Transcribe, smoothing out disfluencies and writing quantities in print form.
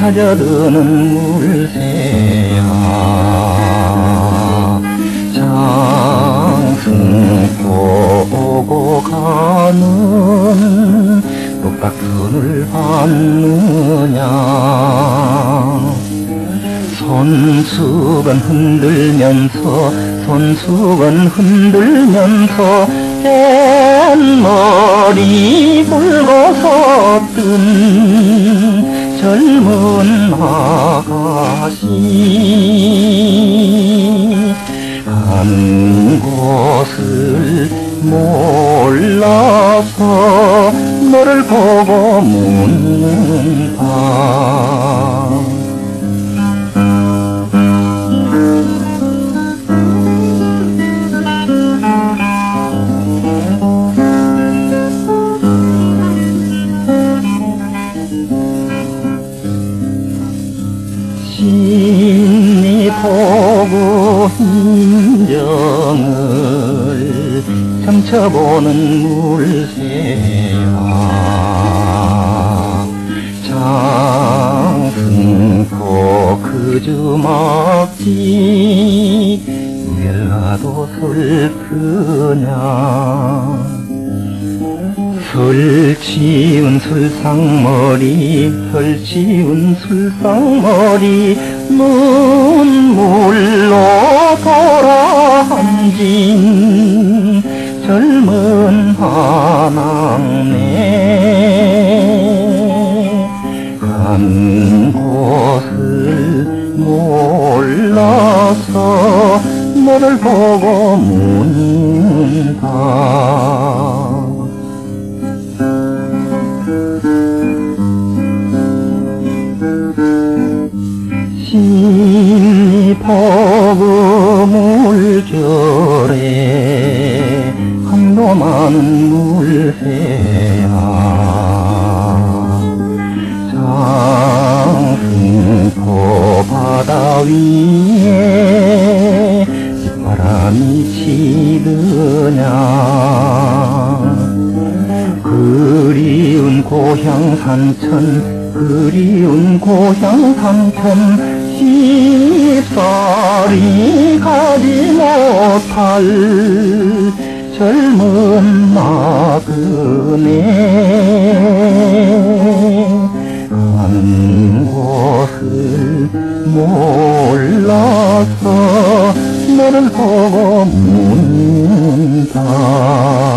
찾아드는 물새야 장승 보고 가는 똑딱눈을 받느냐 손수건 흔들면서 뱃머리 붉어서 뜬 젊은 아가씨 가는 곳을 몰라서 너를 보고 묻는다 신이 보고 인정을 점쳐보는 물새야 장승포 그 주먹지 이별나도 슬프냐 설치운 술상머리 눈물로 돌아앉은 젊은 한왕네 간 곳을 몰라서 너를 보고 묻는다 신이포구 물결에 한도 많은 물새야 장승포 바다 위에 빗바람이 치드냐 그리운 고향 산천 쉽사리 가지 못할 젊은 나그네 가는 곳을 몰라서 너를 보고 묻는다